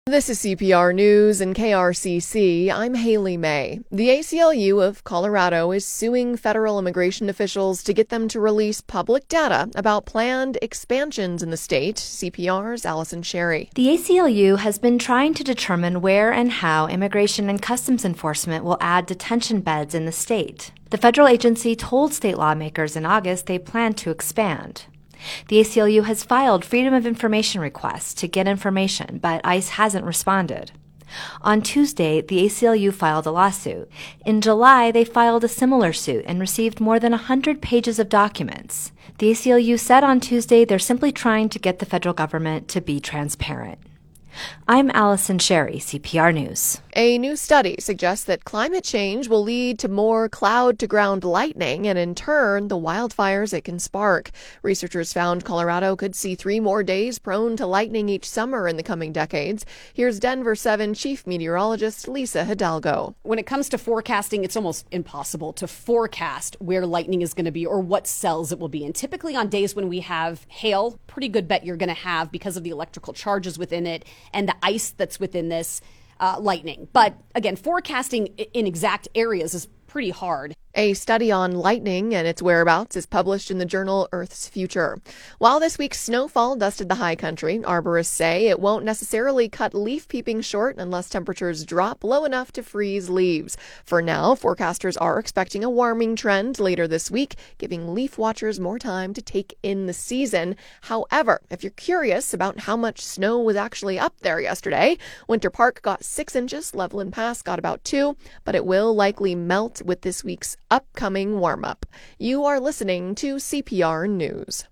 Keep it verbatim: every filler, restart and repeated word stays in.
This is C P R News and K R C C. I'm Haley May. The A C L U of Colorado is suing federal immigration officials to get them to release public data about planned expansions in the state. C P R's Allison Sherry. The A C L U has been trying to determine where and how Immigration and Customs Enforcement will add detention beds in the state. The federal agency told state lawmakers in August they plan to expand. The A C L U has filed Freedom of Information requests to get information, but ICE hasn't responded. On Tuesday, the A C L U filed a lawsuit. In July, they filed a similar suit and received more than one hundred pages of documents. The A C L U said on Tuesday they're simply trying to get the federal government to be transparent. I'm Allison Sherry, C P R News. A new study suggests that climate change will lead to more cloud-to-ground lightning and, in turn, the wildfires it can spark. Researchers found Colorado could see three more days prone to lightning each summer in the coming decades. Here's Denver seven Chief Meteorologist Lisa Hidalgo. When it comes to forecasting, it's almost impossible to forecast where lightning is going to be or what cells it will be. And typically on days when we have hail, pretty good bet you're going to have, because of the electrical charges within it and the ice that's within this, uh, lightning. But again, forecasting in exact areas is pretty hard. A study on lightning and its whereabouts is published in the journal Earth's Future. While this week's snowfall dusted the high country, arborists say it won't necessarily cut leaf peeping short unless temperatures drop low enough to freeze leaves. For now, forecasters are expecting a warming trend later this week, giving leaf watchers more time to take in the season. However, if you're curious about how much snow was actually up there yesterday, Winter Park got six inches, Loveland Pass got about two, but it will likely melt with this week's upcoming warm-up. You are listening to C P R News.